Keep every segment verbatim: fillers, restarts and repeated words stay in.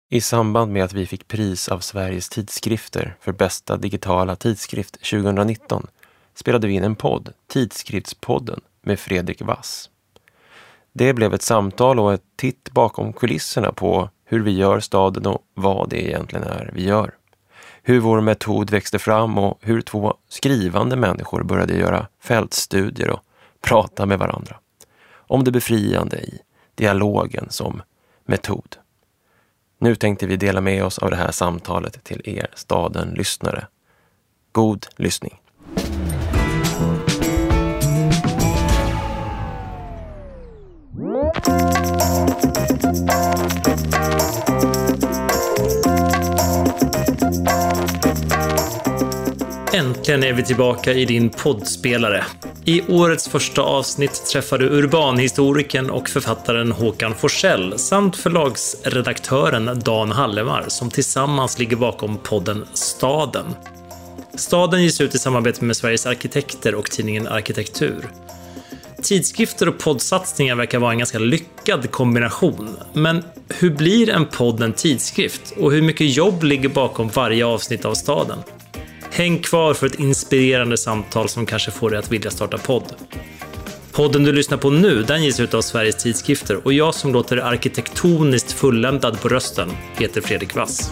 I samband med att vi fick pris av Sveriges tidskrifter för bästa digitala tidskrift tjugonitton spelade vi in en podd, Tidskriftspodden, med Fredrik Wass. Det blev ett samtal och ett titt bakom kulisserna på hur vi gör staden och vad det egentligen är vi gör. Hur vår metod växte fram och hur två skrivande människor började göra fältstudier och prata med varandra. Om det befriande i dialogen som metod. Nu tänkte vi dela med oss av det här samtalet till er staden-lyssnare. God lyssning! Äntligen är vi tillbaka i din poddspelare. I årets första avsnitt träffar du urbanhistorikern och författaren Håkan Forsell samt förlagsredaktören Dan Hallemar som tillsammans ligger bakom podden Staden. Staden ges ut i samarbete med Sveriges arkitekter och tidningen Arkitektur. Tidskrifter och poddsatsningar verkar vara en ganska lyckad kombination. Men hur blir en podd en tidskrift? Och hur mycket jobb ligger bakom varje avsnitt av Staden? Häng kvar för ett inspirerande samtal som kanske får dig att vilja starta podd. Podden du lyssnar på nu, den ges ut av Sveriges tidskrifter och jag som låter arkitektoniskt fulländad på rösten heter Fredrik Wass.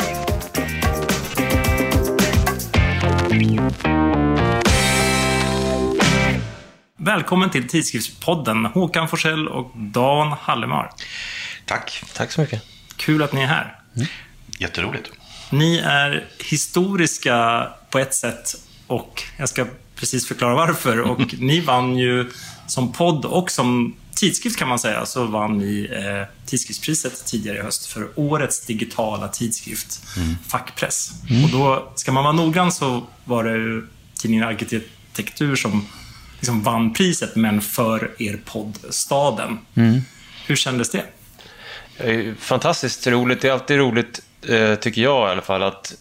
Välkommen till Tidskriftspodden, Håkan Forsell och Dan Hallemar. Tack. Tack så mycket. Kul att ni är här. Mm. Jätteroligt. Ni är historiska på ett sätt och jag ska precis förklara varför. Och ni vann ju som podd och som tidskrift kan man säga, så vann ni eh, tidskriftspriset tidigare i höst för årets digitala tidskrift, mm. Fackpress. Mm. Och då ska man vara noggrann så var det ju tidningen Arkitektur som liksom vann priset, men för er podd Staden. Mm. Hur kändes det? Fantastiskt roligt. Det är alltid roligt, tycker jag i alla fall, att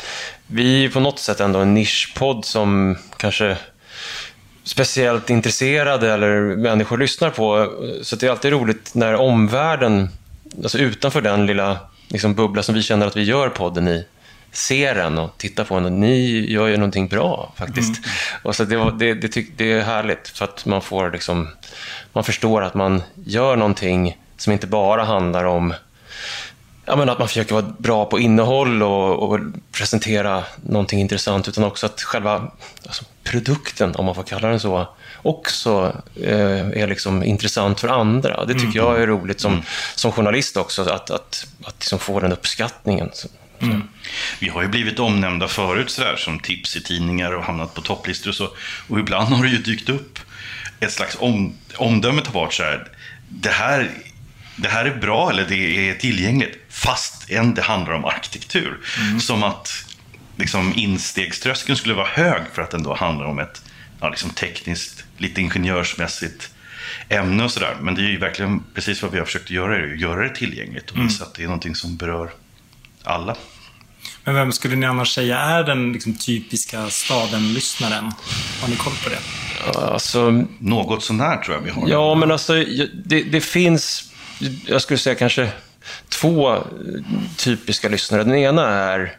vi på något sätt ändå en nischpodd som kanske speciellt intresserade eller människor lyssnar på. Så det är alltid roligt när omvärlden, alltså utanför den lilla liksom bubbla som vi känner att vi gör podden i, ser den och tittar på den och ni gör ju någonting bra faktiskt. Mm. Och så det, var, det, det, tyck, det är härligt för att man får liksom, man förstår att man gör någonting som inte bara handlar om, ja, men att man försöker vara bra på innehåll och, och presentera någonting intressant, utan också att själva alltså, produkten, om man får kalla den så, också eh, är liksom intressant för andra. Det tycker mm. jag är roligt som, mm. som journalist också, att, att, att liksom få den uppskattningen. Så, så. Mm. Vi har ju blivit omnämnda förut sådär, som tips i tidningar och hamnat på topplistor och så. Och ibland har det ju dykt upp ett slags om, omdömet har varit så här, det här Det här är bra eller det är tillgängligt fast än det handlar om arkitektur. Mm. Som att liksom, instegströskeln skulle vara hög för att den då handlar om ett ja, liksom, tekniskt, lite ingenjörsmässigt ämne och sådär. Men det är ju verkligen precis vad vi har försökt göra, är att göra det tillgängligt och visa mm. att det är någonting som berör alla. Men vem skulle ni annars säga är den liksom, typiska staden-lyssnaren? Har ni koll på det? Alltså, något sånt här tror jag vi har. Ja, men alltså det, det finns, jag skulle säga kanske två typiska lyssnare. Den ena är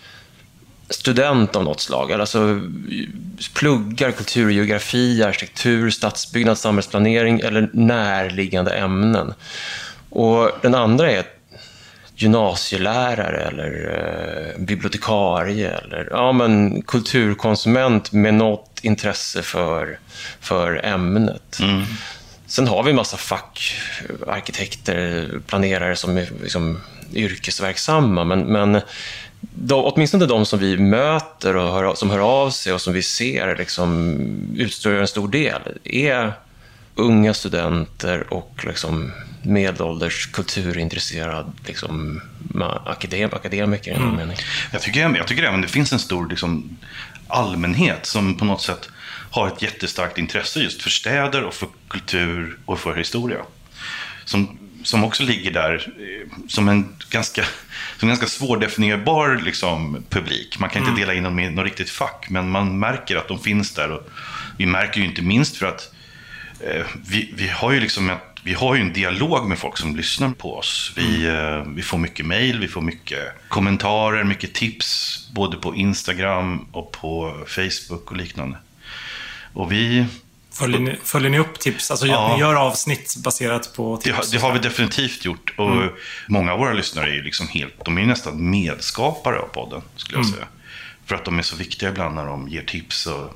student av något slag, alltså pluggar kulturgeografi, arkitektur, stadsbyggnad, samhällsplanering eller närliggande ämnen. Och den andra är gymnasielärare eller eh, bibliotekarie eller ja, men kulturkonsument med något intresse för, för ämnet. Mm. Sen har vi en massa fackarkitekter, planerare som är liksom yrkesverksamma, men, men då, åtminstone de som vi möter och hör, som hör av sig och som vi ser liksom, utstår en stor del är unga studenter och liksom medelålders kulturintresserad liksom, akadem, akademiker. Mm. Mening. Jag tycker, jag tycker även det finns en stor liksom, allmänhet som på något sätt har ett jättestarkt intresse just för städer och för kultur och för historia. Som, som också ligger där som en ganska, som en ganska svårdefinierbar liksom, publik. Man kan inte dela in dem i något riktigt fack, men man märker att de finns där. Och vi märker ju inte minst för att eh, vi, vi har ju liksom ett vi har ju en dialog med folk som lyssnar på oss. Vi, mm. vi får mycket mejl, vi får mycket kommentarer, mycket tips. Både på Instagram och på Facebook och liknande. Och vi... Följer ni, följer ni upp tips? Alltså ja, ni gör avsnitt baserat på tips? Det har, det har vi definitivt gjort. Och mm. många av våra lyssnare är ju liksom helt... De är nästan medskapare av podden, skulle jag mm. säga. För att de är så viktiga ibland när de ger tips och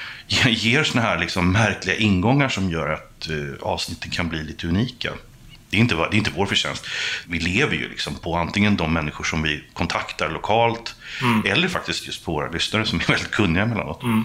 ger såna här liksom märkliga ingångar som gör att uh, avsnitten kan bli lite unika. Det är, inte, det är inte vår förtjänst. Vi lever ju liksom på antingen de människor som vi kontaktar lokalt mm. eller faktiskt just på våra lyssnare som är väldigt kunniga emellanåt. Mm.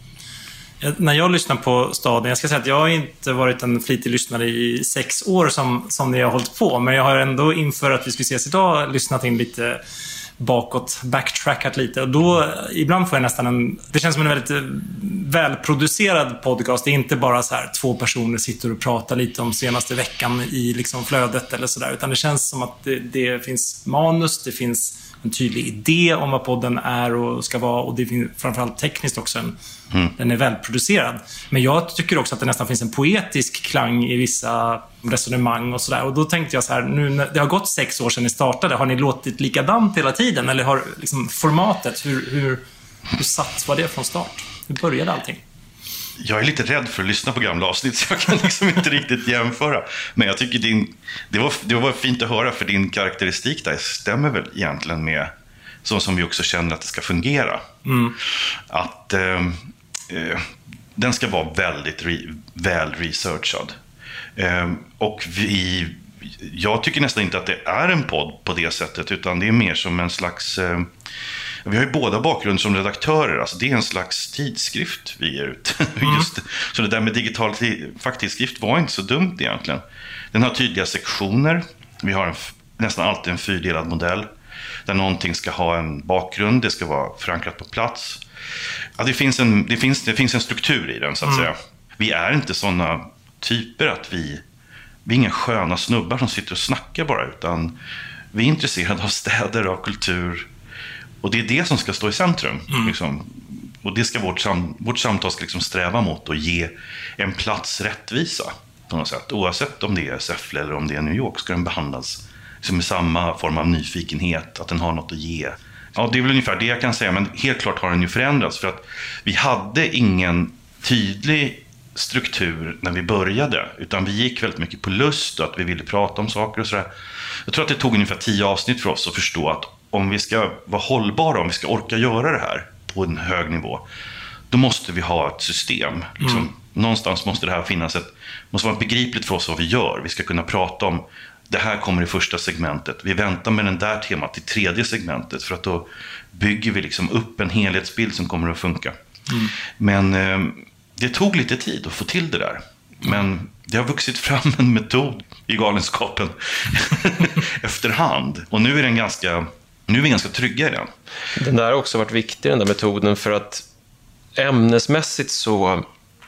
Jag, när jag lyssnar på Staden, jag ska säga att jag har inte varit en flitig lyssnare i sex år som, som ni har hållit på, men jag har ändå inför att vi skulle ses idag lyssnat in lite bakåt, backtrackat lite, och då ibland får jag nästan en, det känns som en väldigt välproducerad podcast. Det är inte bara så här två personer sitter och pratar lite om senaste veckan i liksom flödet eller sådär, utan det känns som att det, det finns manus, det finns en tydlig idé om vad podden är och ska vara, och det finns framförallt tekniskt också en, mm. den är välproducerad. Men jag tycker också att det nästan finns en poetisk klang i vissa resonemang och sådär. Och då tänkte jag så här, nu när det har gått sex år sedan ni startade, har ni låtit likadant hela tiden? Eller har liksom formatet, hur, hur, hur satt var det från start? Hur började allting? Jag är lite rädd för att lyssna på gamla avsnitt, så jag kan liksom inte riktigt jämföra. Men jag tycker din, det, var, det var fint att höra, för din karaktäristik där stämmer väl egentligen med så som vi också känner att det ska fungera. Mm. Att eh, eh, den ska vara väldigt re, väl researchad. Eh, och vi, jag tycker nästan inte att det är en podd på det sättet, utan det är mer som en slags... Eh, Vi har ju båda bakgrund som redaktörer, alltså det är en slags tidskrift vi ger ut. Mm. Just, så det där med digital facktidskrift var inte så dumt egentligen. Den har tydliga sektioner, vi har en, nästan alltid en fyrdelad modell där någonting ska ha en bakgrund, det ska vara förankrat på plats. Ja, det, finns en, det, finns, det finns en struktur i den, så att mm. säga. Vi är inte sådana typer att vi, vi är inga sköna snubbar som sitter och snackar bara, utan vi är intresserade av städer, av kultur. Och det är det som ska stå i centrum. Mm. Liksom. Och det ska vårt, sam, vårt samtal ska liksom sträva mot, och ge en plats rättvisa på något sätt. Oavsett om det är Säffle eller om det är New York, ska den behandlas liksom med samma form av nyfikenhet, att den har något att ge. Ja, det är väl ungefär det jag kan säga, men helt klart har den ju förändrats. För att vi hade ingen tydlig struktur när vi började, utan vi gick väldigt mycket på lust och att vi ville prata om saker och sådär. Jag tror att det tog ungefär tio avsnitt för oss att förstå att om vi ska vara hållbara, om vi ska orka göra det här på en hög nivå, då måste vi ha ett system. Liksom. Mm. Någonstans måste det här finnas ett, måste vara begripligt för oss vad vi gör. Vi ska kunna prata om, det här kommer i första segmentet. Vi väntar med den där temat till tredje segmentet, för att då bygger vi liksom upp en helhetsbild som kommer att funka. Mm. Men eh, det tog lite tid att få till det där. Men det har vuxit fram en metod i galenskapen efterhand. Och nu är den ganska... Nu är vi ganska trygga i den. Den där har också varit viktig, den där metoden, för att ämnesmässigt så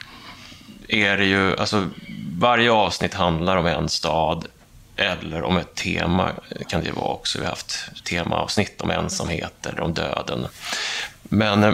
är det ju, alltså varje avsnitt handlar om en stad eller om ett tema, kan det vara också. Vi har haft temaavsnitt om ensamhet eller om döden. Men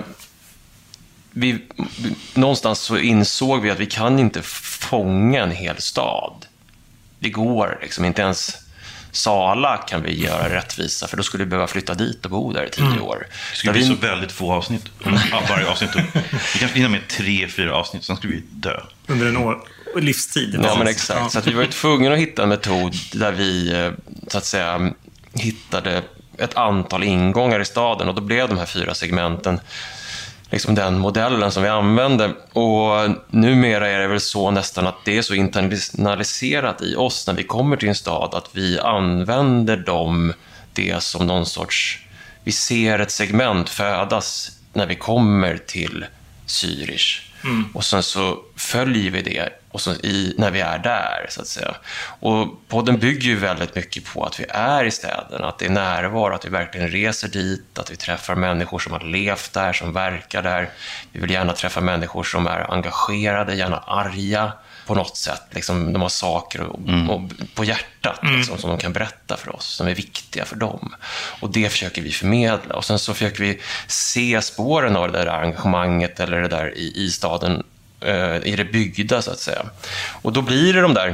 vi, någonstans så insåg vi att vi kan inte fånga en hel stad. Det går liksom inte ens. Sala kan vi göra rättvisa, för då skulle vi behöva flytta dit och bo där i tio år. Det skulle bli vi... så väldigt få avsnitt. Varje avsnitt. Vi kanske hinner med tre, fyra avsnitt, sen skulle vi dö. Under en år, livstid. Ja, men exakt. Ja. Så att vi var ju tvungna att hitta en metod där vi, så att säga, hittade ett antal ingångar i staden. Och då blev de här fyra segmenten liksom den modellen som vi använde. Och numera är det väl så nästan att det är så internaliserat i oss när vi kommer till en stad, att vi använder dem, det som någon sorts, vi ser ett segment födas när vi kommer till Zürich. Mm. Och sen så följer vi det och så i, när vi är där, så att säga. Och podden bygger ju väldigt mycket på att vi är i städerna, att det är närvaro, att vi verkligen reser dit, att vi träffar människor som har levt där, som verkar där. Vi vill gärna träffa människor som är engagerade, gärna arga på något sätt. Liksom, de har saker och, mm. och, på hjärtat liksom, mm. som de kan berätta för oss, som är viktiga för dem. Och det försöker vi förmedla. Och sen så försöker vi se spåren av det där engagemanget eller det där i, i staden, i det byggda, så att säga. Och då blir det de där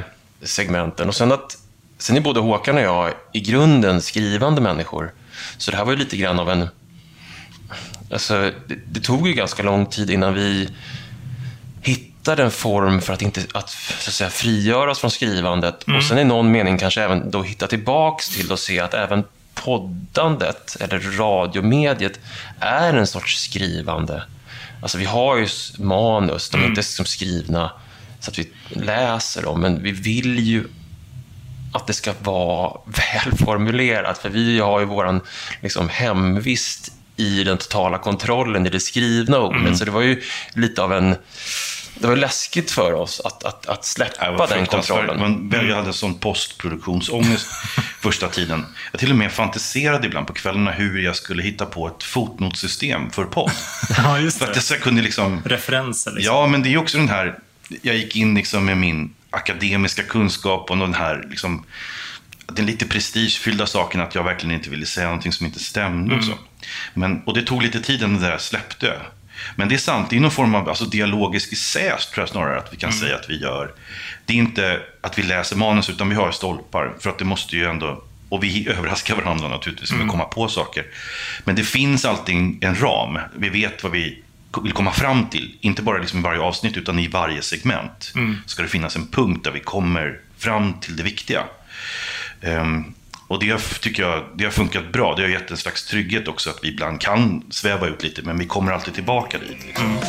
segmenten. Och sen att sen är både Håkan och jag i grunden skrivande människor. Så det här var ju lite grann av en... Alltså, det, det tog ju ganska lång tid innan vi hittade en form för att inte att, så att säga, frigöras från skrivandet. Mm. Och sen i någon mening kanske även då hitta tillbaks till och se att även poddandet eller radiomediet är en sorts skrivande. Alltså vi har ju manus, de är mm. inte som skrivna så att vi läser dem, men vi vill ju att det ska vara välformulerat, för vi har ju våran liksom hemvist i den totala kontrollen i det skrivna ordet. Mm. Så det var ju lite av en... Det var läskigt för oss att, att, att släppa den kontrollen. Man, jag hade sån postproduktionsångest första tiden. Jag till och med fantiserade ibland på kvällarna hur jag skulle hitta på ett fotnotsystem för podd. Ja, just det. För att jag kunde liksom... Referenser liksom. Ja, men det är också den här... Jag gick in liksom med min akademiska kunskap och den här liksom... Den lite prestigefyllda saken att jag verkligen inte ville säga någonting som inte stämde. Mm. Och, så. Men, och det tog lite tid innan det där släppte. Men det är sant, det är någon form av alltså, dialogisk essäs, tror jag snarare att vi kan mm. säga att vi gör. Det är inte att vi läser manus, utan vi har stolpar. För att det måste ju ändå, och vi överraskar varandra naturligtvis med mm. att komma på saker. Men det finns alltid en ram. Vi vet vad vi vill komma fram till. Inte bara liksom i varje avsnitt, utan i varje segment. Mm. Ska det finnas en punkt där vi kommer fram till det viktiga. Um, Och det tycker jag det har funkat bra. Det har gett en slags trygghet också att vi ibland kan sväva ut lite, men vi kommer alltid tillbaka dit. Liksom. Mm.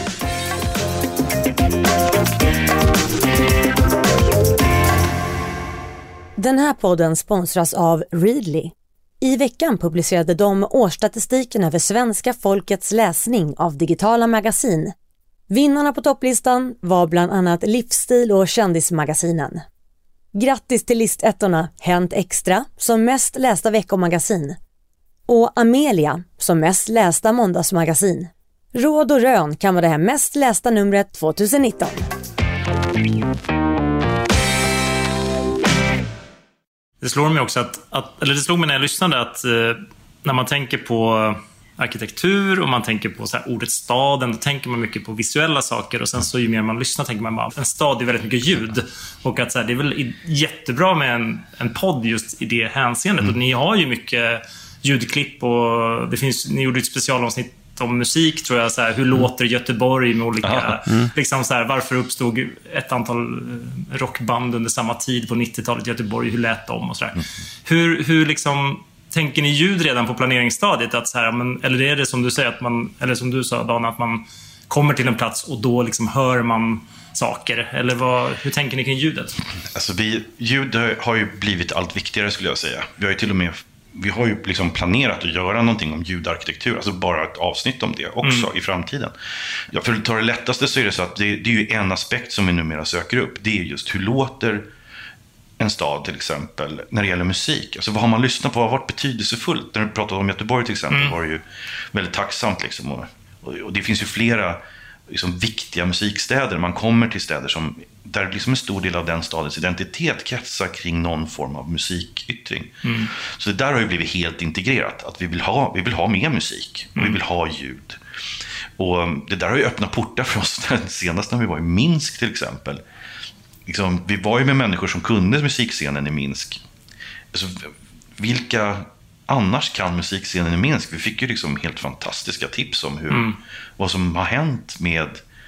Den här podden sponsras av Readly. I veckan publicerade de årsstatistiken över svenska folkets läsning av digitala magasin. Vinnarna på topplistan var bland annat Livsstil och Kändismagasinen. Grattis till listettorna Hänt Extra som mest lästa veckomagasin och Amelia som mest lästa måndagsmagasin. Råd och rön kan vara det här mest lästa numret tjugonitton. Det slår mig också att, att eller det slog mig när jag lyssnade att eh, när man tänker på arkitektur och man tänker på så här ordet staden, då tänker man mycket på visuella saker, och sen så ju mer man lyssnar tänker man bara en stad är väldigt mycket ljud, och att så här, det är väl jättebra med en, en podd just i det hänseendet. Mm. Och ni har ju mycket ljudklipp och det finns, ni gjorde ett specialavsnitt om musik tror jag, så här, hur mm. låter Göteborg med olika mm. liksom så här, varför uppstod ett antal rockband under samma tid på nittiotalet i Göteborg, hur lät de och så där. Mm. Hur, hur liksom tänker ni ljud redan på planeringsstadiet att så här, men, eller är det som du säger att man, eller som du sa Dan, att man kommer till en plats och då liksom hör man saker, eller vad, hur tänker ni kring ljudet? Alltså vi, ljud har ju blivit allt viktigare skulle jag säga. Vi har ju till och med vi har ju liksom planerat att göra någonting om ljudarkitektur, alltså bara ett avsnitt om det också mm. i framtiden. Ja, för att ta det lättaste så är det så att det, det är ju en aspekt som vi numera söker upp. Det är just hur låter en stad till exempel när det gäller musik. Alltså vad har man lyssnat på, vad har varit betydelsefullt? När du pratade om Göteborg till exempel mm. var det ju väldigt tacksamt liksom. Och, och det finns ju flera liksom viktiga musikstäder. Man kommer till städer som, där liksom en stor del av den stadens identitet kretsar kring någon form av musikyttring. Mm. Så det där har ju blivit helt integrerat. Att vi vill ha, vi vill ha mer musik. Och mm. vi vill ha ljud. Och det där har ju öppnat portar för oss. Senast när vi var i Minsk till exempel. Liksom, vi var ju med människor som kunde musikscenen i Minsk. Alltså, vilka annars kan musikscenen i Minsk? Vi fick ju liksom helt fantastiska tips om hur, mm. vad som har hänt med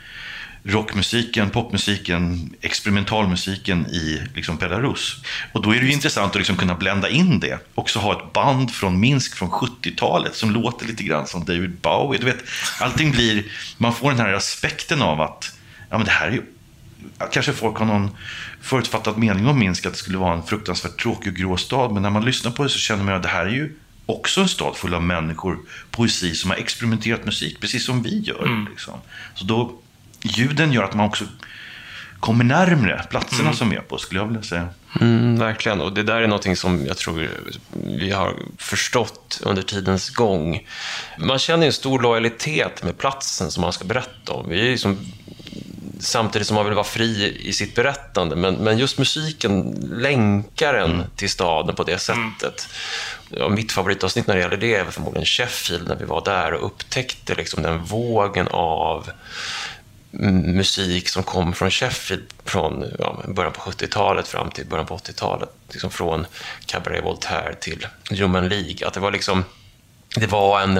rockmusiken, popmusiken, experimentalmusiken i liksom Belarus. Och då är det ju intressant att liksom kunna blända in det. Också ha ett band från Minsk från sjuttiotalet som låter lite grann som David Bowie. Du vet, allting blir, man får den här aspekten av att ja, men det här är ju, kanske folk har någon förutfattad mening om Minsk, att det skulle vara en fruktansvärt tråkig och grå stad, men när man lyssnar på det så känner man att det här är ju också en stad full av människor, poesi som har experimenterat musik precis som vi gör. Mm. Liksom. Så då, ljuden gör att man också kommer närmare platserna mm. som vi är på, skulle jag vilja säga. Mm, verkligen, och det där är någonting som jag tror vi har förstått under tidens gång. Man känner en stor lojalitet med platsen som man ska berätta om. Vi är ju som samtidigt som man vill vara fri i sitt berättande, men, men just musiken länkar en mm. till staden på det sättet. Mm. Ja, mitt favoritavsnitt när det gäller det är förmodligen Sheffield, när vi var där och upptäckte liksom den vågen av musik som kom från Sheffield från ja, början på sjuttiotalet fram till början på åttiotalet. Liksom från Cabaret Voltaire till Human League. Att det var liksom, det var en,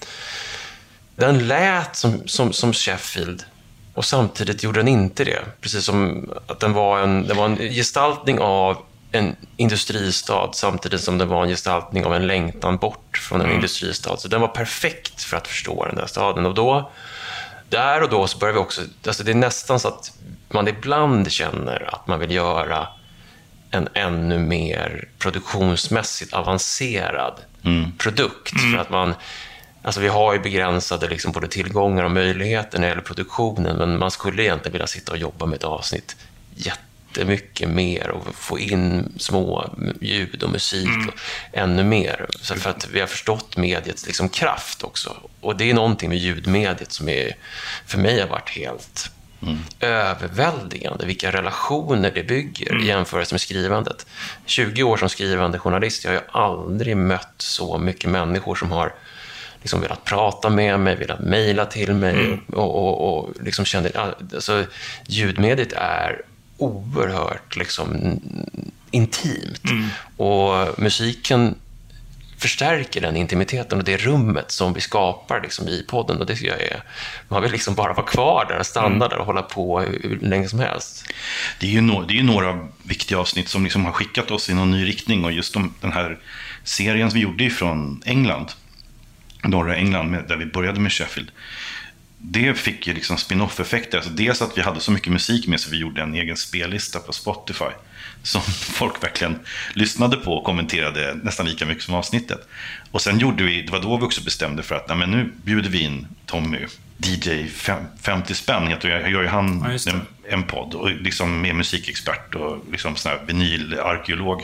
den lät som, som, som Sheffield och samtidigt gjorde den inte det. Precis som att den var en, det var en gestaltning av en industristad samtidigt som det var en gestaltning av en längtan bort från en mm. industristad. Så den var perfekt för att förstå den där staden. Och då, där och då så börjar vi också, alltså det är nästan så att man ibland känner att man vill göra en ännu mer produktionsmässigt avancerad mm. produkt. Mm. För att man, alltså vi har ju begränsade liksom både tillgångar och möjligheter när det gäller produktionen, men man skulle egentligen vilja sitta och jobba med ett avsnitt jätte mycket mer och få in små ljud och musik mm. och ännu mer. Så för att vi har förstått mediets liksom kraft också. Och det är någonting med ljudmediet som är, för mig har varit helt mm. överväldigande. Vilka relationer det bygger mm. i jämförelse med skrivandet. tjugo år som skrivande journalist, jag har ju aldrig mött så mycket människor som har liksom velat prata med mig, velat mejla till mig mm. och, och, och liksom kände, alltså ljudmediet är oerhört liksom intimt mm. och musiken förstärker den intimiteten och det rummet som vi skapar liksom i podden, och det tycker jag är, man vill liksom bara vara kvar där, stanna mm. där och hålla på hur länge som helst. Det är ju, no- det är ju några viktiga avsnitt som liksom har skickat oss i någon ny riktning, och just de, den här serien som vi gjorde från England, norra England, med, där vi började med Sheffield, det fick ju liksom spin-off-effekter. Alltså dels att vi hade så mycket musik med så vi gjorde en egen spellista på Spotify som folk verkligen lyssnade på och kommenterade nästan lika mycket som avsnittet. Och sen gjorde vi, det var då vi också bestämde för att nej, men nu bjuder vi in Tommy, D J femtio spänn heter jag, gör ju han ja, en, en podd och liksom med musikexpert och liksom sån här vinylarkeolog.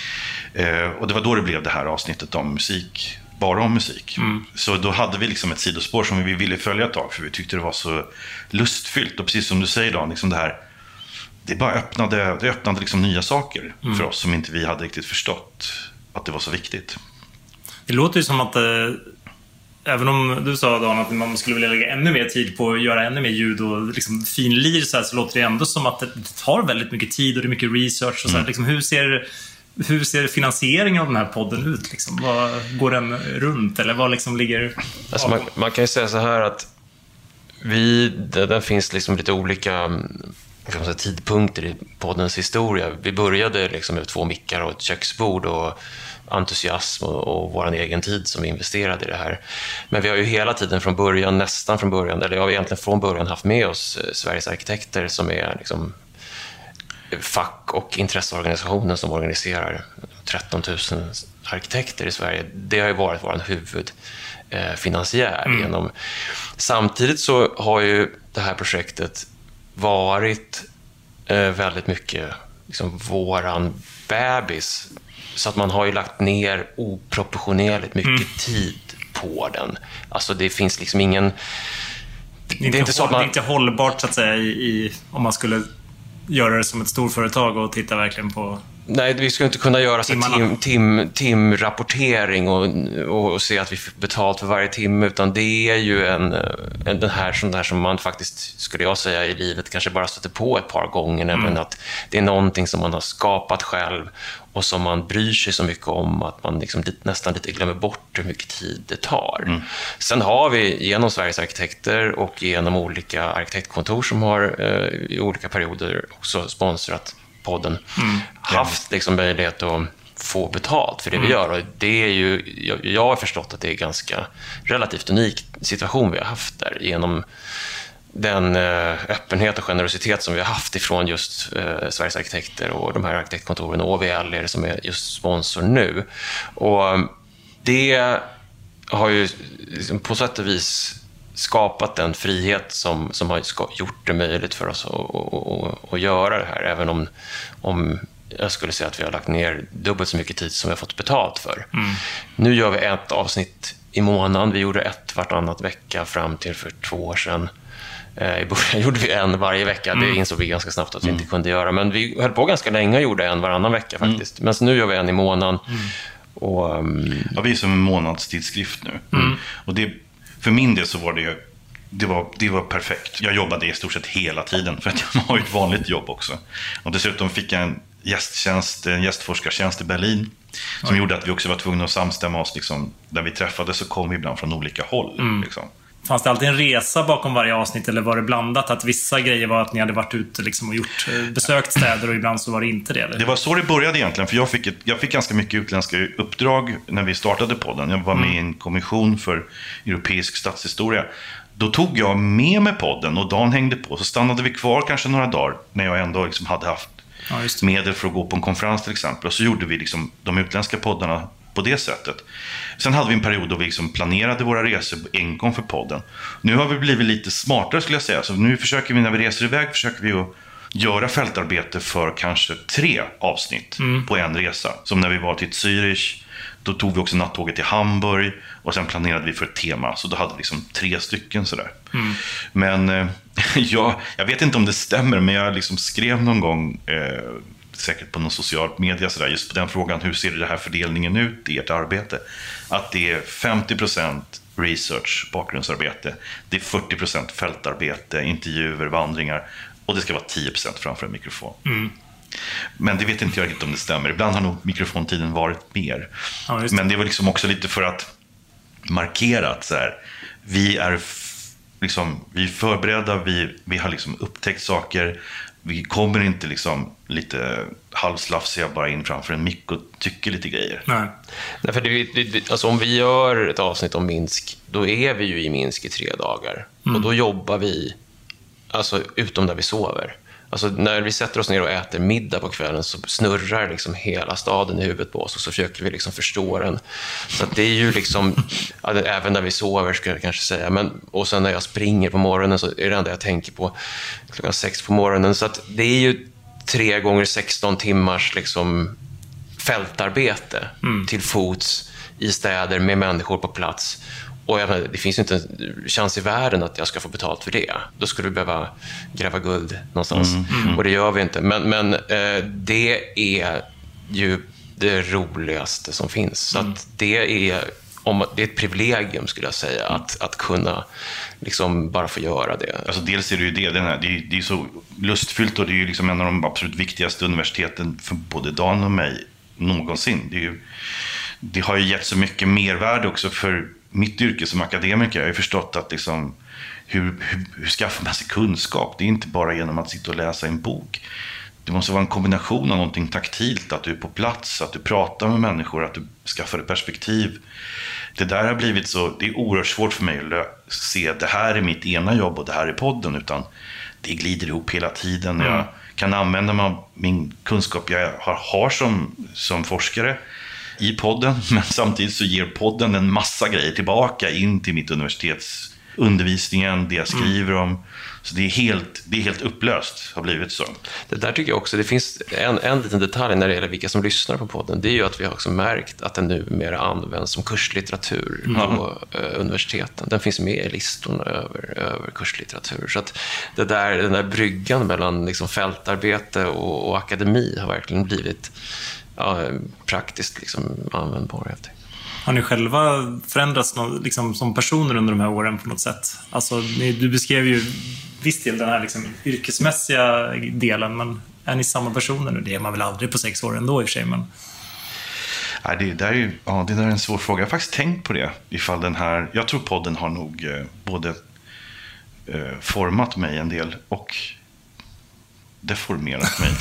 Eh, och det var då det blev det här avsnittet om musik, bara om musik. Mm. Så då hade vi liksom ett sidospår som vi ville följa ett tag, för vi tyckte det var så lustfyllt. Och precis som du säger då, liksom det här, det bara öppnade, det öppnade liksom nya saker mm. för oss som inte vi hade riktigt förstått att det var så viktigt. Det låter ju som att eh, även om du sa Dan att man skulle vilja lägga ännu mer tid på att göra ännu mer ljud och liksom finlir så här, så låter det ändå som att det tar väldigt mycket tid och det är mycket research och så här. Mm. Liksom, hur ser Hur ser finansieringen av den här podden ut? Liksom? Vad går den runt? Eller vad liksom ligger... Alltså man, man kan ju säga så här att vi, det, där finns liksom lite olika kan man säga, tidpunkter i poddens historia. Vi började liksom med två mickar och ett köksbord och entusiasm och, och vår egen tid som vi investerade i det här. Men vi har ju hela tiden från början, nästan från början, eller jag har egentligen från början haft med oss Sveriges arkitekter som är liksom fack- och intresseorganisationen som organiserar tretton tusen arkitekter i Sverige. Det har ju varit vår huvudfinansiär. Mm. Genom. Samtidigt så har ju det här projektet varit eh, väldigt mycket liksom våran bebis. Så att man har ju lagt ner oproportionerligt mycket mm. tid på den. Alltså det finns liksom ingen... Det är inte, det är inte, så att man... det är inte hållbart så att säga i, i, om man skulle göra det som ett storföretag och titta verkligen på... Nej, vi skulle inte kunna göra så tim, tim, timrapportering och, och se att vi får betalt för varje timme, utan det är ju en, en den här, sån där som man faktiskt, skulle jag säga, i livet kanske bara stöter på ett par gånger, mm. nämligen att det är någonting som man har skapat själv och som man bryr sig så mycket om att man liksom nästan lite glömmer bort hur mycket tid det tar. Mm. Sen har vi genom Sveriges arkitekter och genom olika arkitektkontor som har eh, i olika perioder också sponsrat podden, mm. haft liksom möjlighet att få betalt för det mm. vi gör. Och det är ju, jag, jag har förstått att det är en ganska relativt unik situation vi har haft där genom den eh, öppenhet och generositet som vi har haft ifrån just eh, Sveriges arkitekter och de här arkitektkontoren och O V L är som är just sponsor nu. Och det har ju liksom på sätt och vis skapat den frihet som, som har gjort det möjligt för oss att, att, att, att göra det här, även om, om jag skulle säga att vi har lagt ner dubbelt så mycket tid som vi har fått betalt för. Mm. Nu gör vi ett avsnitt i månaden. Vi gjorde ett vartannat vecka fram till för två år sedan. I början gjorde vi en varje vecka. Mm. Det insåg vi ganska snabbt att vi mm. inte kunde göra. Men vi höll på ganska länge och gjorde en varannan vecka faktiskt. Mm. Men nu gör vi en i månaden. Mm. Och, um... ja, vi är som en månadstidskrift nu. Mm. Och det, för min del så var det det var, det var perfekt. Jag jobbade i stort sett hela tiden för att jag har ett vanligt jobb också. Och dessutom fick jag en gästtjänst, en gästforskartjänst i Berlin som Oj. gjorde att vi också var tvungna att samstämma oss. Liksom, där vi träffades så kom vi ibland från olika håll. Mm. Liksom. Fanns det alltid en resa bakom varje avsnitt eller var det blandat? Att vissa grejer var att ni hade varit ute liksom och gjort, besökt städer och ibland så var det inte det? Eller? Det var så det började egentligen. För jag fick, ett, jag fick ganska mycket utländska uppdrag när vi startade podden. Jag var med mm. i en kommission för europeisk stadshistoria. Då tog jag med mig podden och Dan hängde på. Så stannade vi kvar kanske några dagar när jag ändå liksom hade haft ja, medel för att gå på en konferens till exempel. Och så gjorde vi liksom de utländska poddarna på det sättet. Sen hade vi en period då vi liksom planerade våra resor en gång för podden. Nu har vi blivit lite smartare skulle jag säga. Så nu försöker vi när vi reser iväg försöker vi att göra fältarbete för kanske tre avsnitt mm. på en resa. Som när vi var till Zürich. Då tog vi också nattåget till Hamburg och sen planerade vi för ett tema. Så då hade vi liksom tre stycken sådär. Mm. Men eh, jag, jag vet inte om det stämmer, men jag liksom skrev någon gång, eh, säkert på någon social media sådär, just på den frågan, hur ser det här fördelningen ut i ert arbete? Att det är femtio procent research, bakgrundsarbete. Det är fyrtio procent fältarbete, intervjuer, vandringar. Och det ska vara tio procent framför en mikrofon. Mm. Men det vet inte jag riktigt om det stämmer. Ibland har nog mikrofontiden varit mer. Ja, det. Men det var liksom också lite för att markera att så här, vi är liksom, vi är förberedda, vi, vi har liksom upptäckt saker. Vi kommer inte liksom lite halvslafsiga bara in framför en mick och tycker lite grejer. Nej, Nej för det, det, alltså om vi gör ett avsnitt om Minsk, då är vi ju i Minsk i tre dagar. Mm. Och då jobbar vi, alltså utom där vi sover. Alltså när vi sätter oss ner och äter middag på kvällen så snurrar liksom hela staden i huvudet på oss och så försöker vi liksom förstå den. Så att det är ju liksom, även när vi sover ska jag kanske säga, men, och sen när jag springer på morgonen så är det enda jag tänker på klockan sex på morgonen. Så att det är ju tre gånger sexton timmars liksom fältarbete mm. till fots i städer med människor på plats. Och jag menar, det finns ju inte en chans i världen att jag ska få betalt för det. Då skulle vi behöva gräva guld någonstans. Mm, mm. Och det gör vi inte. Men, men eh, det är ju det roligaste som finns. Så mm. att det är, om, det är ett privilegium skulle jag säga. Mm. Att, att kunna liksom bara få göra det. Alltså dels är det ju det. Den här, det, är, det är så lustfyllt och det är ju liksom en av de absolut viktigaste universiteten för både Dan och mig någonsin. Det, är ju, det har ju gett så mycket mervärde också för mitt yrke som akademiker. Jag har ju förstått att liksom, hur, hur, hur skaffar man sig kunskap? Det är inte bara genom att sitta och läsa en bok. Det måste vara en kombination av någonting taktilt, att du är på plats, att du pratar med människor, att du skaffar ett perspektiv. Det där har blivit så, det är oerhört svårt för mig att se det här är mitt ena jobb och det här är podden, utan det glider ihop hela tiden. Mm. Jag kan använda mig av min kunskap jag har, har som, som forskare i podden, men samtidigt så ger podden en massa grejer tillbaka in till mitt universitets undervisningen, det jag skriver mm. om. Så det är helt, det är helt upplöst, har blivit så. Det där tycker jag också, det finns en, en liten detalj när det gäller vilka som lyssnar på podden. Det är ju att vi har också märkt att den numera används som kurslitteratur mm. på uh, universiteten. Den finns med i listorna över, över kurslitteratur. Så att det där, den där bryggan mellan liksom fältarbete och, och akademi har verkligen blivit ja, praktiskt liksom användbar helt enkelt. Har ni själva förändrats liksom, som personer under de här åren på något sätt? Alltså, ni, du beskrev ju visst till den här liksom, yrkesmässiga delen, men är ni samma personer nu? Det är man väl aldrig på sex år ändå i och för sig, men... Nej, det, där är ju, ja, det där är en svår fråga. Jag har faktiskt tänkt på det. Ifall den här, jag tror podden har nog eh, både eh, format mig en del och deformerat mig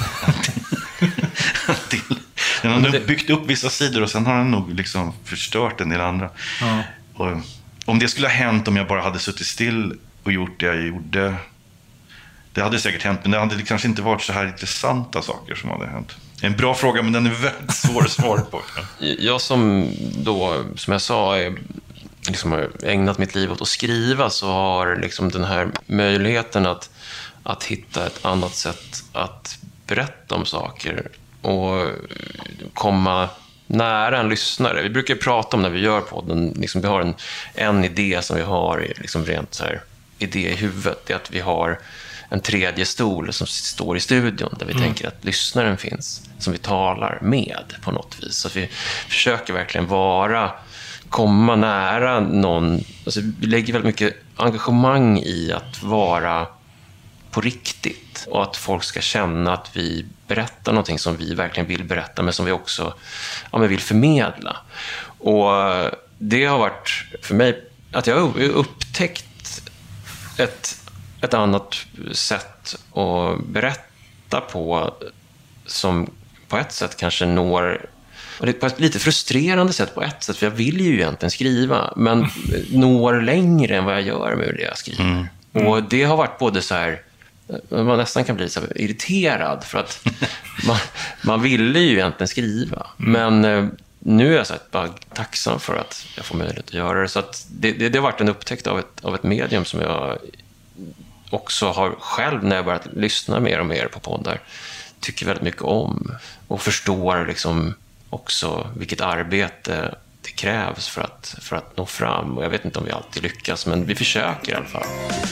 en del. Den har nog byggt upp vissa sidor och sen har den nog liksom förstört en del andra. Ja. Och om det skulle ha hänt om jag bara hade suttit still och gjort det jag gjorde, det hade säkert hänt, men det hade kanske inte varit så här intressanta saker som hade hänt. En bra fråga, men den är väldigt svår att svara på. Jag som då, som jag sa, är, liksom har ägnat mitt liv åt att skriva, så har liksom den här möjligheten att, att hitta ett annat sätt att berätta om saker och komma nära en lyssnare. Vi brukar prata om när vi gör podden, liksom vi har en, en idé som vi har liksom rent så här, idé i huvudet, det är att vi har en tredje stol som står i studion där vi mm. tänker att lyssnaren finns, som vi talar med på något vis. Så att vi försöker verkligen vara komma nära någon. Alltså, vi lägger väldigt mycket engagemang i att vara på riktigt. Och att folk ska känna att vi berättar någonting som vi verkligen vill berätta, men som vi också ja, men vill förmedla. Och det har varit för mig att jag har upptäckt ett, ett annat sätt att berätta på, som på ett sätt kanske når, och det är på ett lite frustrerande sätt på ett sätt, för jag vill ju egentligen skriva, men når längre än vad jag gör med det jag skriver. Mm. Mm. Och det har varit både så här, man nästan kan bli så här irriterad, för att man, man ville ju egentligen skriva. Mm. Men nu är jag så här bara tacksam för att jag får möjlighet att göra det. Så att det, det, det har varit en upptäckt av ett, av ett medium som jag också har själv, när jag börjat lyssna mer och mer på poddar, tycker väldigt mycket om. Och förstår liksom också vilket arbete det krävs för att, för att nå fram. Och jag vet inte om vi alltid lyckas, men vi försöker i alla fall.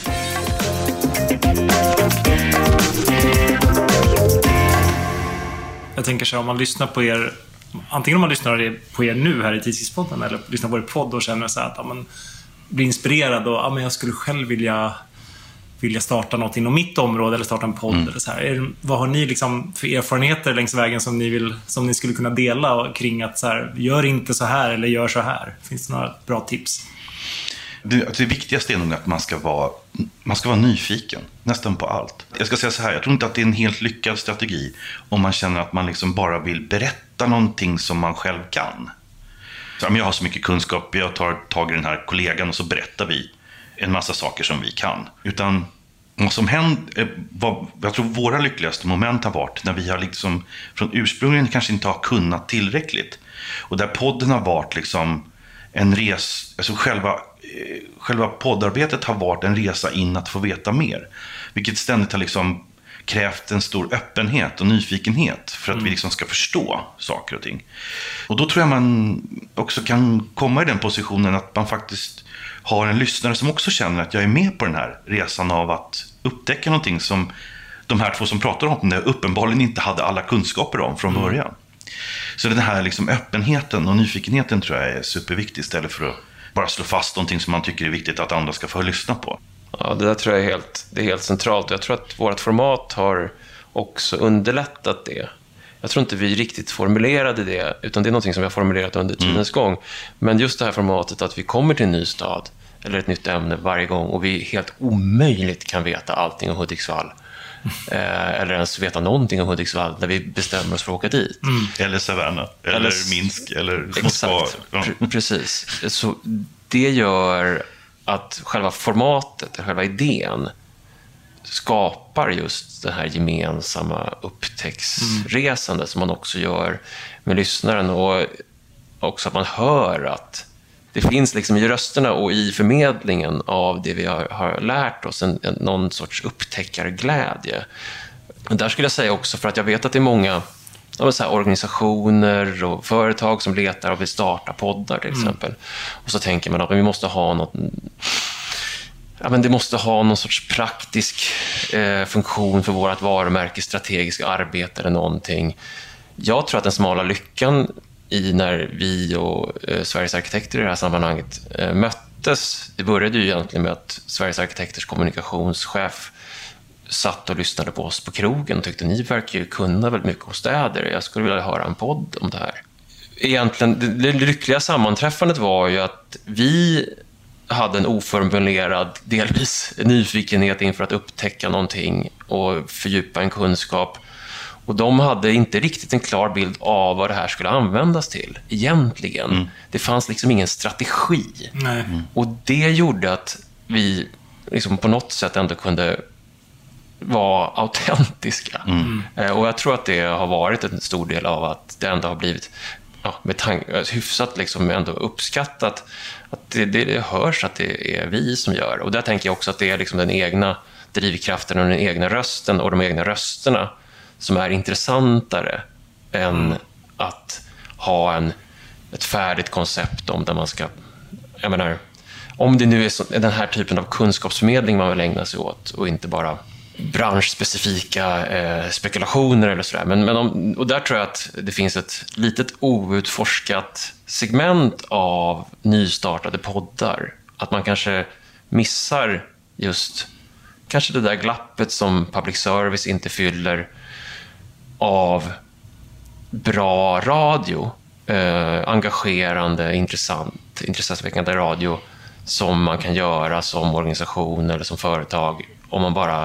Jag tänker så här, om man lyssnar på er, antingen om man lyssnar på er nu här i Tidskriftspodden, eller lyssnar på er podd och känner så här att ja, man blir inspirerad och ja, men jag skulle själv vilja vilja starta något inom mitt område eller starta en podd mm. eller så här. Är, vad har ni liksom för erfarenheter längs vägen som ni vill, som ni skulle kunna dela kring att så här, gör inte så här eller gör så här? Finns det några bra tips? Det, det viktigaste är nog att man ska vara man ska vara nyfiken nästan på allt. Jag ska säga så här, jag tror inte att det är en helt lyckad strategi om man känner att man liksom bara vill berätta någonting som man själv kan. Så, jag har så mycket kunskap, jag tar tag i den här kollegan och så berättar vi en massa saker som vi kan. Utan vad som händer, vad, jag tror våra lyckligaste moment har varit när vi har liksom från ursprungligen kanske inte har kunnat tillräckligt. Och där podden har varit liksom en res, alltså själva, själva poddarbetet har varit en resa in att få veta mer. Vilket ständigt har liksom krävt en stor öppenhet och nyfikenhet för att mm. vi liksom ska förstå saker och ting. Och då tror jag man också kan komma i den positionen att man faktiskt har en lyssnare som också känner att jag är med på den här resan av att upptäcka någonting som de här två som pratar om det uppenbarligen inte hade alla kunskaper om från början. Mm. Så den här liksom öppenheten och nyfikenheten tror jag är superviktig, istället för att bara slå fast någonting som man tycker är viktigt att andra ska få lyssna på. Ja, det där tror jag är helt, det är helt centralt. Jag tror att vårt format har också underlättat det. Jag tror inte vi riktigt formulerade det, utan det är någonting som vi har formulerat under tidens mm. gång. Men just det här formatet att vi kommer till en ny stad eller ett nytt ämne varje gång och vi helt omöjligt kan veta allting om Hudiksvall. Eh, eller ens veta någonting om Hudiksvall när vi bestämmer oss för att åka dit. Mm. Eller Savannah, eller, eller Minsk, eller Moskva. Ja. Pre- precis. Så det gör att själva formatet, själva idén skapar just det här gemensamma upptäcktsresandet mm. som man också gör med lyssnaren, och också att man hör att det finns liksom i rösterna och i förmedlingen av det vi har, har lärt oss en, en, någon sorts upptäckarglädje. Och där skulle jag säga också, för att jag vet att det är många ja, så här, organisationer och företag som letar och vill starta poddar till exempel. Mm. Och så tänker man att vi måste ha något, ja, men det måste ha någon sorts praktisk eh, funktion för vårt varumärke, strategiska arbete eller någonting. Jag tror att den smala lyckan i när vi och eh, Sveriges arkitekter i det här sammanhanget eh, möttes, det började ju egentligen med att Sveriges arkitekters kommunikationschef satt och lyssnade på oss på krogen och tyckte ni verkar ju kunna väldigt mycket om städer. Jag skulle vilja höra en podd om det här. Egentligen, det, det lyckliga sammanträffandet var ju att vi hade en oformulerad, delvis nyfikenhet inför att upptäcka någonting och fördjupa en kunskap. Och de hade inte riktigt en klar bild av vad det här skulle användas till egentligen. Mm. Det fanns liksom ingen strategi. Nej. Mm. Och det gjorde att vi liksom på något sätt ändå kunde vara autentiska. Mm. Och jag tror att det har varit en stor del av att det ändå har blivit ja, med tank- hyfsat liksom ändå uppskattat, att det, det, det hörs att det är vi som gör. Och där tänker jag också att det är liksom den egna drivkraften och den egna rösten och de egna rösterna som är intressantare än mm. att ha en, ett färdigt koncept om där man ska, jag menar, om det nu är så, den här typen av kunskapsförmedling man vill ägna sig åt och inte bara branschspecifika eh, spekulationer eller sådär. Men, men om, och där tror jag att det finns ett litet outforskat segment av nystartade poddar. Att man kanske missar just kanske det där glappet som public service inte fyller av bra radio. Eh, engagerande, intressant, intresseväckande radio som man kan göra som organisation eller som företag om man bara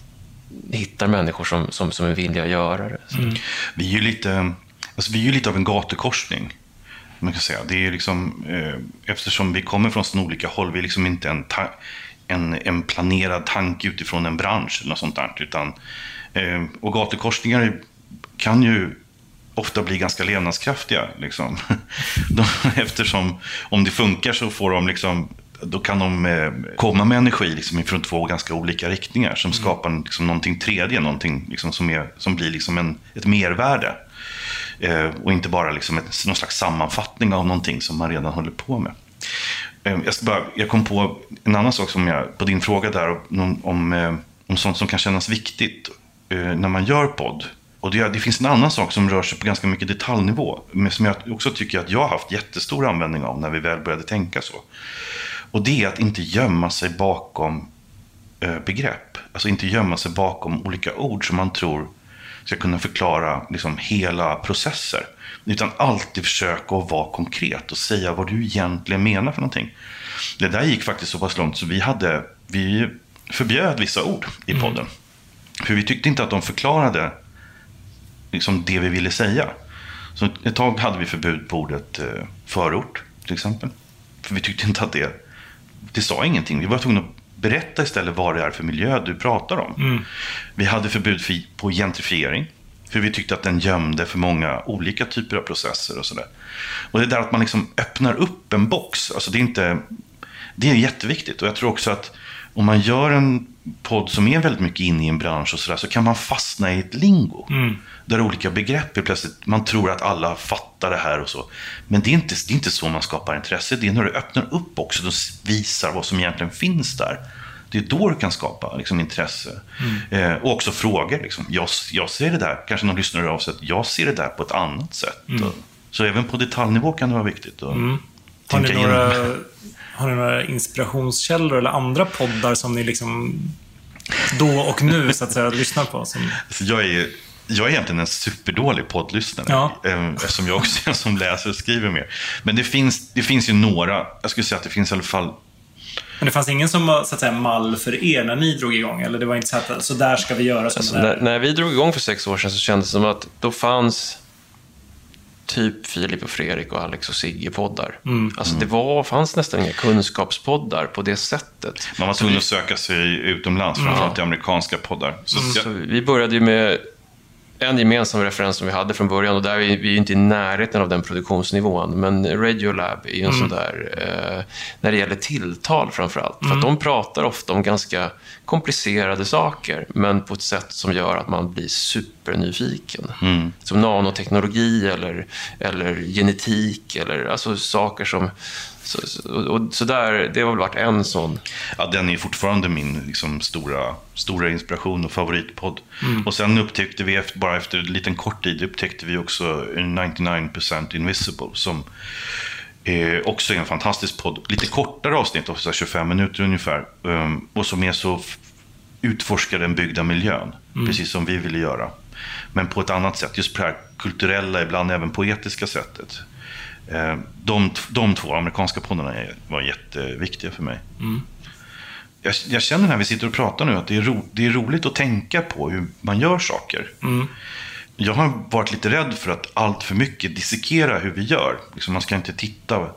hittar människor som, som, som är villiga att göra det. Mm. Vi är ju lite, alltså vi är ju lite av en gatukorsning. Man kan säga. Det är liksom, eh, eftersom vi kommer från så olika håll, vi är liksom inte en, ta- en, en planerad tanke utifrån en bransch eller något sånt där. Utan, eh, och gatukorsningar kan ju ofta bli ganska levnadskraftiga. Liksom. De, eftersom om det funkar så får de liksom, då kan de eh, komma med energi liksom, ifrån två ganska olika riktningar som mm. skapar liksom, någonting tredje, någonting liksom, som, är, som blir liksom en, ett mervärde. Eh, och inte bara liksom ett, någon slags sammanfattning av någonting som man redan håller på med. Eh, jag, ska bara, jag kom på en annan sak som jag, på din fråga där om, om, eh, om sånt som kan kännas viktigt eh, när man gör podd. Och det, det finns en annan sak som rör sig på ganska mycket detaljnivå, men som jag också tycker att jag har haft jättestor användning av när vi väl började tänka så. Och det är att inte gömma sig bakom eh, begrepp. Alltså inte gömma sig bakom olika ord som man tror ska kunna förklara liksom hela processer. Utan alltid försöka att vara konkret och säga vad du egentligen menar för någonting. Det där gick faktiskt så pass långt så vi, hade, vi förbjöd vissa ord i podden. Mm. För vi tyckte inte att de förklarade liksom det vi ville säga. Så ett tag hade vi förbud på ordet eh, förort till exempel. För vi tyckte inte att det, det sa ingenting. Vi var tvungna att berätta istället vad det är för miljö du pratar om. Mm. Vi hade förbud för, på gentrifiering. För vi tyckte att den gömde för många olika typer av processer och sådär. Och det är där att man liksom öppnar upp en box. Alltså det är inte, det är jätteviktigt. Och jag tror också att om man gör en podd som är väldigt mycket inne i en bransch och sådär, så kan man fastna i ett lingo. Mm. Där olika begrepp är plötsligt, man tror att alla fattar det här och så. Men det är inte, det är inte så man skapar intresse. Det är när du öppnar upp också och visar vad som egentligen finns där. Det är då du kan skapa liksom, intresse. Mm. Eh, och också frågor. Liksom. Jag, jag ser det där, kanske någon lyssnare av sig, att jag ser det där på ett annat sätt. Mm. Och, så även på detaljnivå kan det vara viktigt. Och mm. Har ni några... Har ni några inspirationskällor eller andra poddar som ni liksom då och nu så att säga lyssnar på? Som... Jag är, jag är egentligen en superdålig poddlyssnare. Ja. Eftersom jag också är som läser och skriver mer. Men det finns, det finns ju några, jag skulle säga att det finns i alla fall. Men det fanns ingen som var så att säga mall för er när ni drog igång? Eller det var inte så att så där ska vi göra som alltså, där? När, när vi drog igång för sex år sedan så kändes det som att då fanns typ Filip och Fredrik och Alex och Sigge poddar. Mm. Alltså det var, fanns nästan inga kunskapspoddar på det sättet. Man var tvungen att söka sig utomlands, mm. framförallt i amerikanska poddar. Så, mm. så vi började ju med en gemensam referens som vi hade från början, och där är vi inte i närheten av den produktionsnivån, men Radiolab är ju en mm. sån där eh, när det gäller tilltal framförallt, mm. för att de pratar ofta om ganska komplicerade saker, men på ett sätt som gör att man blir supernyfiken. Mm. Som nanoteknologi eller, eller genetik eller alltså saker som Så, så, och, så där, det har väl varit en sån. Ja, den är fortfarande min liksom, stora, stora inspiration och favoritpodd. Mm. Och sen upptäckte vi, efter, bara efter en liten kort tid, upptäckte vi också nittionio percent Invisible som eh, också är en fantastisk podd. Lite kortare avsnitt, också tjugofem minuter ungefär. Um, och som är så utforskar den byggda miljön, mm. precis som vi ville göra. Men på ett annat sätt, just på det här kulturella, ibland även poetiska sättet. De, de två amerikanska poddarna var jätteviktiga för mig. Mm. Jag, jag känner när vi sitter och pratar nu att det är, ro, det är roligt att tänka på hur man gör saker. Mm. Jag har varit lite rädd för att allt för mycket dissekera hur vi gör. Liksom man ska inte titta,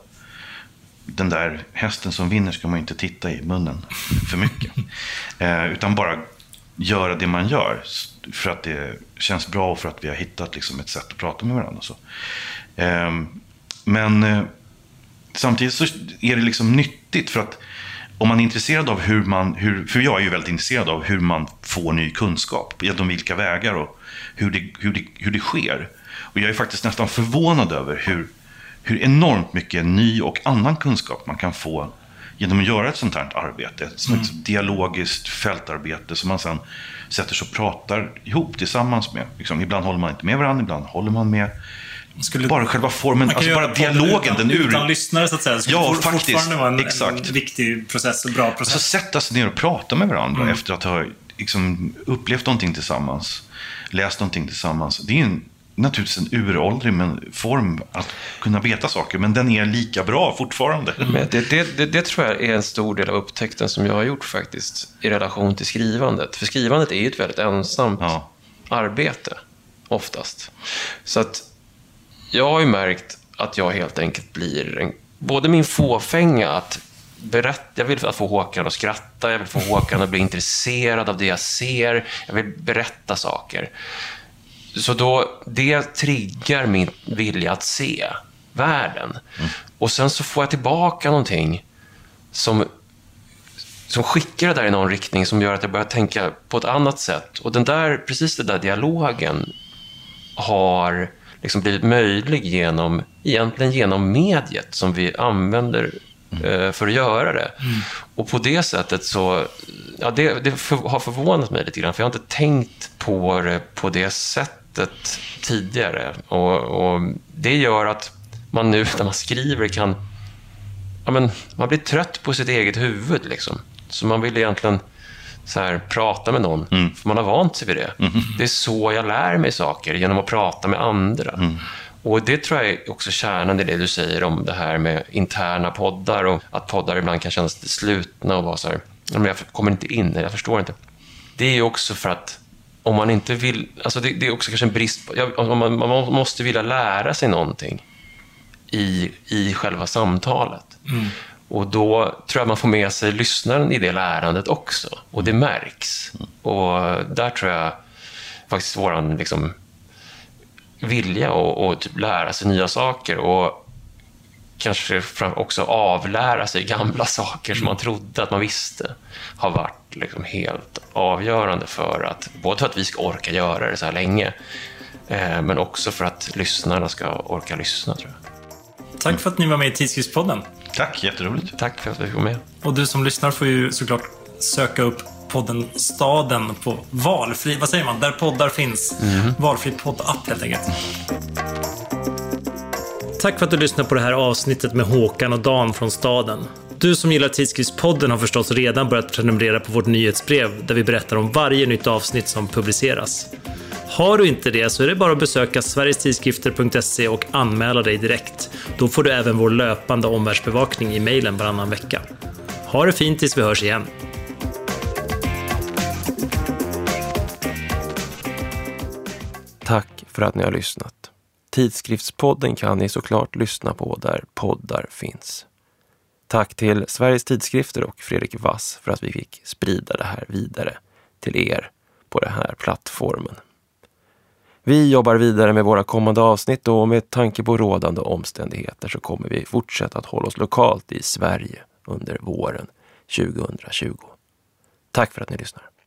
den där hästen som vinner ska man inte titta i munnen för mycket. eh, utan bara göra det man gör för att det känns bra och för att vi har hittat liksom, ett sätt att prata med varandra. Så. Eh, Men eh, samtidigt så är det liksom nyttigt, för att om man är intresserad av hur man, hur, för jag är ju väldigt intresserad av hur man får ny kunskap, genom vilka vägar och hur det, hur det, hur det sker. Och jag är faktiskt nästan förvånad över hur, hur enormt mycket ny och annan kunskap man kan få genom att göra ett sånt här arbete. Som ett mm. dialogiskt fältarbete som man sen sätter sig och pratar ihop tillsammans med. Liksom, ibland håller man inte med varandra, ibland håller man med. skulle, bara själva formen, alltså bara dialogen, utan, den ur... utan lyssnare så att säga. Skulle ja, for, faktiskt. Fortfarande vara en, Exakt. en viktig process och bra process. Alltså sätta sig ner och prata med varandra mm. efter att ha liksom, upplevt någonting tillsammans, läst någonting tillsammans. Det är en, naturligtvis en uråldrig men form att kunna veta saker, men den är lika bra fortfarande. Men det, det, det, det tror jag är en stor del av upptäckten som jag har gjort faktiskt i relation till skrivandet. För skrivandet är ju ett väldigt ensamt ja. arbete, oftast. Så att jag har ju märkt att jag helt enkelt blir en, både min fåfänga att berätta, jag vill att få Håkan att skratta, jag vill få Håkan att bli intresserad av det jag ser, jag vill berätta saker. Så då, det triggar min vilja att se världen. Mm. Och sen så får jag tillbaka någonting som, som skickar det där i någon riktning som gör att jag börjar tänka på ett annat sätt. Och den där, precis den där dialogen har liksom blivit möjlig genom, egentligen genom mediet som vi använder mm. eh, för att göra det. Mm. Och på det sättet så, ja, det, det för, har förvånat mig lite grann, för jag har inte tänkt på det på det sättet tidigare. Och, och det gör att man nu när man skriver kan, ja, men man blir trött på sitt eget huvud liksom. Så man vill egentligen så här, prata med någon, mm. för man har vant sig vid det. Mm. Det är så jag lär mig saker, genom att prata med andra. Mm. Och det tror jag är också kärnan i det du säger om det här med interna poddar, och att poddar ibland kan kännas slutna och vara så här, men jag kommer inte in, jag förstår inte. Det är ju också för att om man inte vill, alltså det, det är också kanske en brist på, ja, man, man måste vilja lära sig någonting i, i själva samtalet. Mm. Och då tror jag man får med sig lyssnaren i det lärandet också. Och det märks. Mm. Och där tror jag faktiskt våran liksom vilja och, och typ lära sig nya saker och kanske också avlära sig gamla saker som man trodde att man visste har varit liksom helt avgörande för att både för att vi ska orka göra det så här länge, eh, men också för att lyssnarna ska orka lyssna, tror jag. Tack för att ni var med i Tidskriftspodden. Tack, jätteroligt. Tack för att vi var med. Och du som lyssnar får ju såklart söka upp podden Staden på valfri, vad säger man, där poddar finns. Mm. Valfri poddapp helt enkelt. Tack för att du lyssnar på det här avsnittet med Håkan och Dan från Staden. Du som gillar Tidskriftspodden har förstås redan börjat prenumerera på vårt nyhetsbrev där vi berättar om varje nytt avsnitt som publiceras. Har du inte det så är det bara att besöka sveriges-tidskrifter punkt se och anmäla dig direkt. Då får du även vår löpande omvärldsbevakning i mejlen varannan vecka. Ha det fint tills vi hörs igen. Tack för att ni har lyssnat. Tidskriftspodden kan ni såklart lyssna på där poddar finns. Tack till Sveriges Tidskrifter och Fredrik Wass för att vi fick sprida det här vidare till er på den här plattformen. Vi jobbar vidare med våra kommande avsnitt och med tanke på rådande omständigheter så kommer vi fortsätta att hålla oss lokalt i Sverige under våren tjugo tjugo. Tack för att ni lyssnar.